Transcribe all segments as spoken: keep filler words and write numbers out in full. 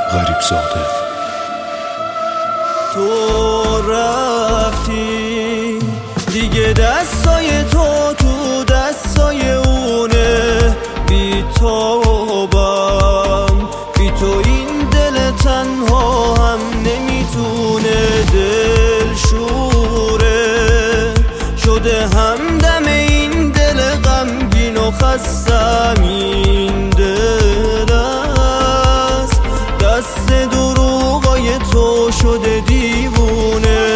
غریب زاده. تو رفتی دیگه، دستای تو تو دستای اونه، بی توبم بی تو این دل تنها هم نمیتونه، دل شوره شده همدم این دل غمگین و خستم، این دل است دست دروغای تو شده دیوونه.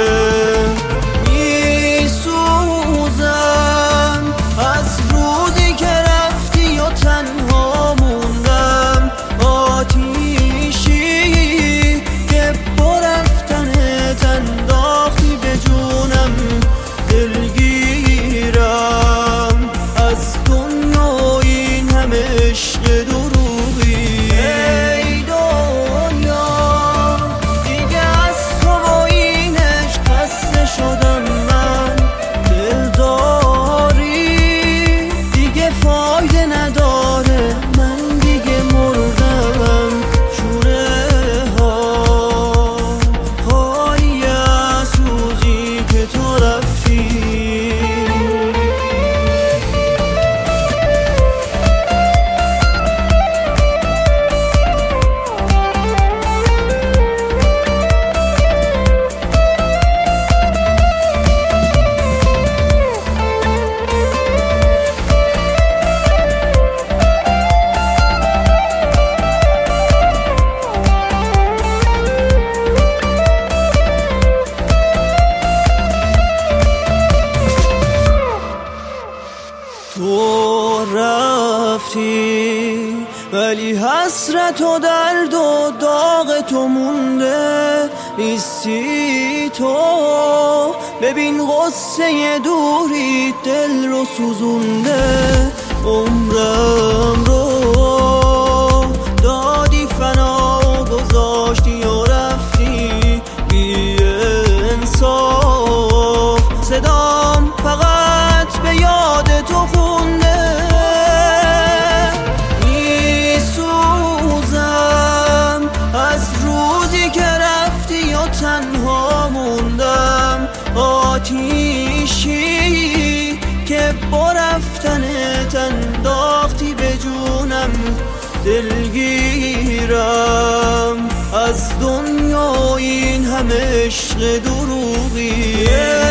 میسوزم از روزی که رفتی و تنها موندم، آتیشی که با رفتنت انداختی به جونم، دلگیرم از دنیا این همه عشق دروغی. ای دنیا دیگه از تو و این عشق خسته شدم من، دلداری دیگه فایده نداره، من دیگه مردم شوره ها، خالی از روزی که تو رفتی. تو رفتی ولی حسرت و درد و داغ تو مونده، نیستی تو ببین غصه دوری دل رو سوزونده، عمرم رو دادی فنا گذاشتی و رفتی بی انصاف، صدام فقط به یاد تو خونده. میسوزم از روزی که رفتی و تنها موندم، آتیشی که با رفتنت انداختی به جونم، دلگیرم از دنیا این همه عشق دروغی.